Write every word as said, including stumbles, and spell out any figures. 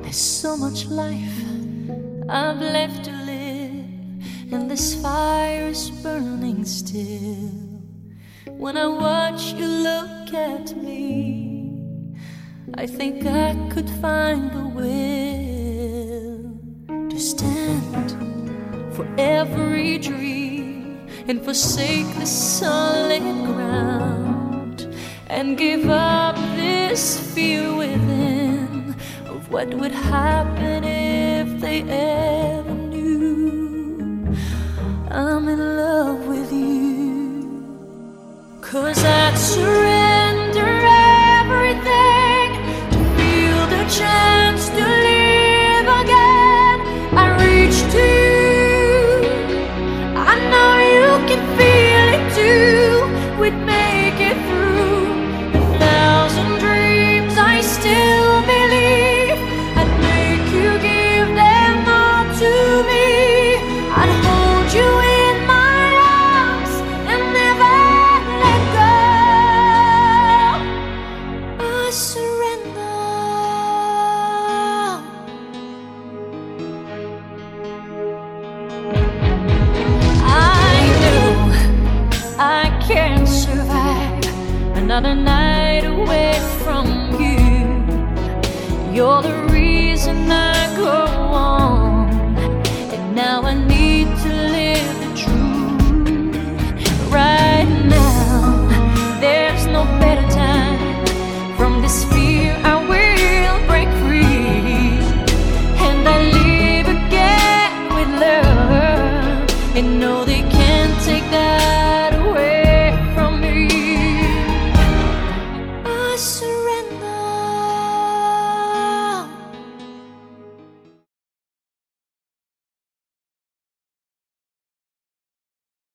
There's so much life I've left to live, and this fire is burning still. When I watch you look at me, I think I could find the will to stand for every dream and forsake the solid ground, and give up this fear within of what would happen if they ever knew I'm in love with you. 'Cause I'd surrender everything to feel the chance to live again. I reach to you, I know you can feel it too. We'd make it through a thousand dreams. I still believe I'd make you give them all to me. I'd hold you in my arms and never let go. I surrender. I know I can't survive another night away from you. You're the reason I go on, and now I need to live the truth. Right now, there's no better time. From this fear I will break free, and I live again with love, and know that